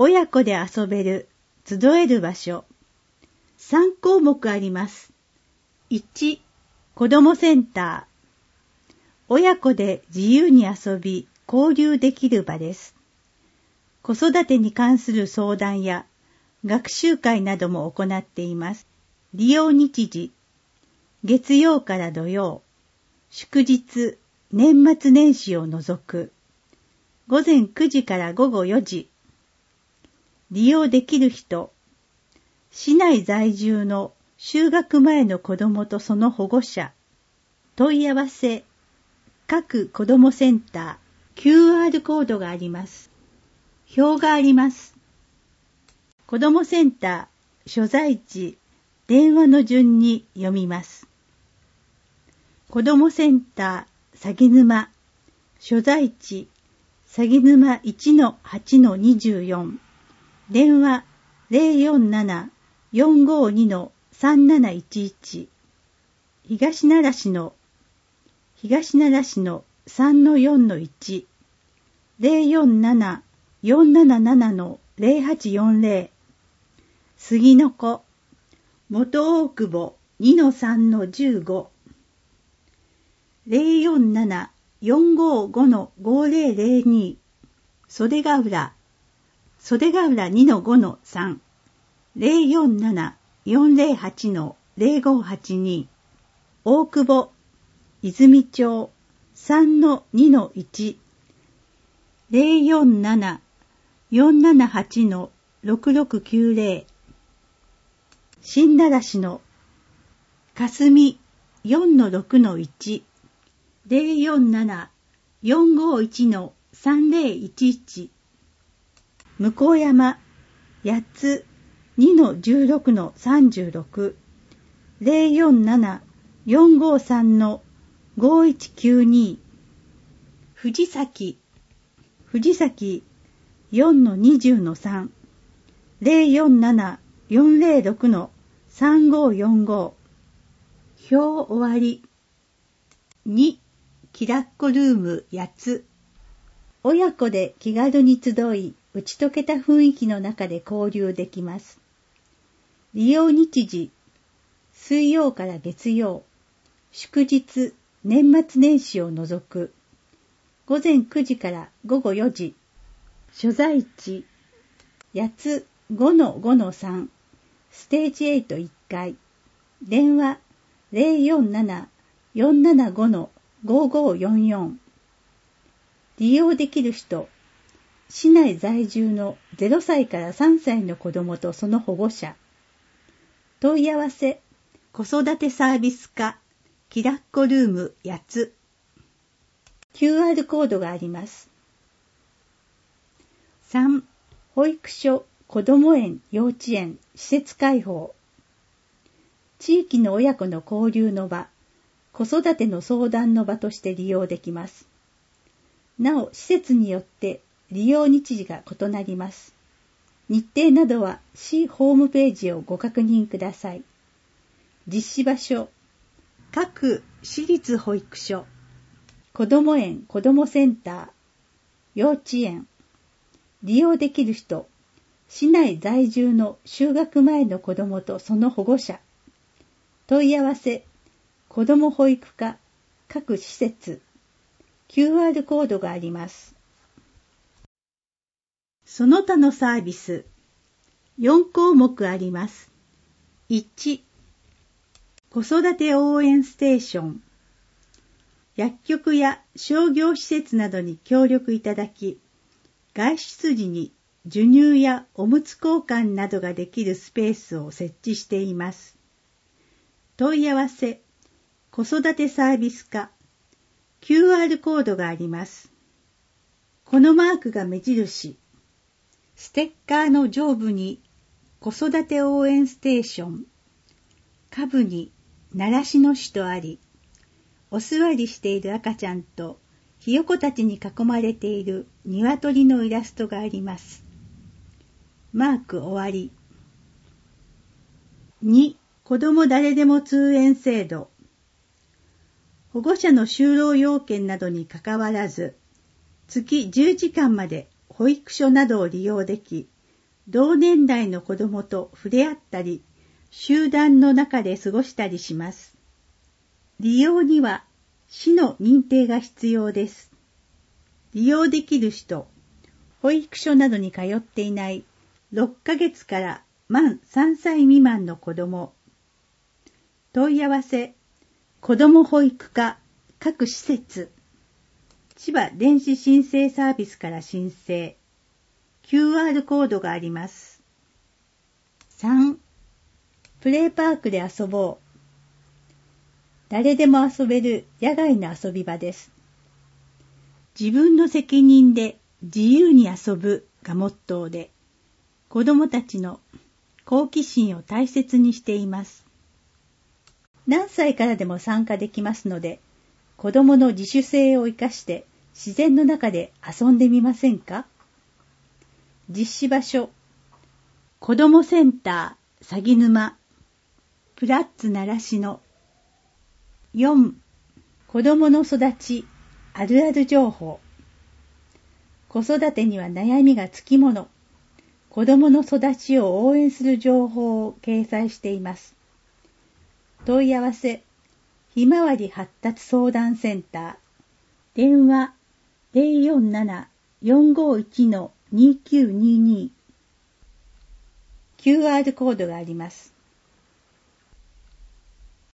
親子で遊べる、集える場所。3項目あります。1、子どもセンター。親子で自由に遊び、交流できる場です。子育てに関する相談や学習会なども行っています。利用日時、月曜から土曜、祝日、年末年始を除く、午前9時から午後4時。利用できる人、市内在住の就学前の子どもとその保護者。問い合わせ、各子どもセンター、QR コードがあります。表があります。子どもセンター、所在地、電話の順に読みます。子どもセンター、鷺沼、所在地、鷺沼 1-8-24、電話 047-452-3711、東奈良市の3-4-1、047-477-0840、杉の子、元大久保 2-3-15、047-455-5002、袖ヶ浦 2-5-3、047-408-0582、大久保、泉町 3-2-1、047-478-6690、新奈良市の霞 4-6-1、047-451-3011、向山8つ 2-16-36、047-453-5192、藤崎 4-20-3、047-406-3545、表終わり。2、キラッコルーム8つ。親子で気軽に集い、打ち解けた雰囲気の中で交流できます。利用日時、水曜から月曜、祝日、年末年始を除く、午前9時から午後4時、所在地、八つ 5-5-3、ステージ8-1階、電話 047-475-5544、利用できる人、市内在住の0歳から3歳の子どもとその保護者。問い合わせ、子育てサービス課、キラッコルーム8つ。QR コードがあります。3、保育所、こども園、幼稚園、施設開放。地域の親子の交流の場、子育ての相談の場として利用できます。なお、施設によって利用日時が異なります。日程などは市ホームページをご確認ください。実施場所、各市立保育所、こども園こどもセンター、幼稚園。利用できる人、市内在住の就学前の子どもとその保護者。問い合わせ、子ども保育課、各施設。QR コードがあります。その他のサービス、4項目あります。1、子育て応援ステーション。薬局や商業施設などに協力いただき、外出時に授乳やおむつ交換などができるスペースを設置しています。問い合わせ、子育てサービス課、QR コードがあります。このマークが目印。ステッカーの上部に子育て応援ステーション、下部に習志野市とあり、お座りしている赤ちゃんとひよこたちに囲まれている鶏のイラストがあります。マーク終わり。2、子ども誰でも通園制度。保護者の就労要件などにかかわらず、月10時間まで保育所などを利用でき、 同年代の子供と触れ合ったり、集団の中で過ごしたりします。利用には市の認定が必要です。利用できる人、保育所などに通っていない6ヶ月から満3歳未満の子供。問い合わせ、子ども保育課各施設。千葉電子申請サービスから申請。QR コードがあります。3. プレイパークで遊ぼう。誰でも遊べる野外の遊び場です。自分の責任で自由に遊ぶがモットーで、子どもたちの好奇心を大切にしています。何歳からでも参加できますので、子どもの自主性を生かして自然の中で遊んでみませんか？実施場所、子どもセンター鷺沼、プラッツ習志野。4. 子どもの育ち、あるある情報。子育てには悩みがつきもの。子どもの育ちを応援する情報を掲載しています。問い合わせ、ひまわり発達相談センター。電話 047-451-2922。QR コードがあります。